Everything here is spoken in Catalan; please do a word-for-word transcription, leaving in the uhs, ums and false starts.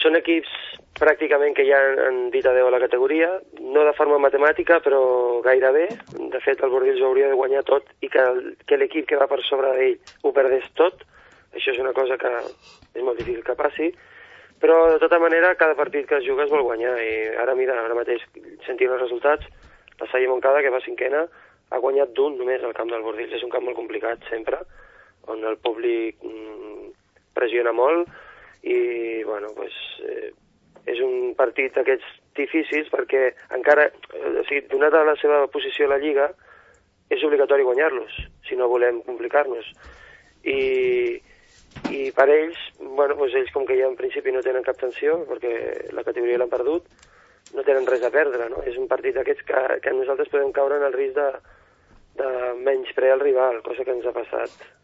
són equips pràcticament que ja han dit adeu a la categoria, no de forma matemàtica, però gairebé. De fet, el Bordils ho hauria de guanyar tot i que, que l'equip que va per sobre d'ell ho perdés tot. Això és una cosa que és molt difícil que passi, però de tota manera cada partit que es juga es vol guanyar i ara mira, ara mateix sentint els resultats, la Salle Montcada, que va cinquena, ha guanyat d'un només al camp del Bordils. És un camp molt complicat sempre, on el públic mm, pressiona molt i, bueno, pues, eh, és un partit d'aquests difícils perquè encara, o sigui, donat a la seva posició a la Lliga, és obligatori guanyar-los, si no volem complicar-nos. I, i per ells, bueno, pues ells com que ja en principi no tenen cap tensió, perquè la categoria l'han perdut, no tenen res a perdre, no? És un partit d'aquests que, que nosaltres podem caure en el risc de, de menysprear el rival, cosa que ens ha passat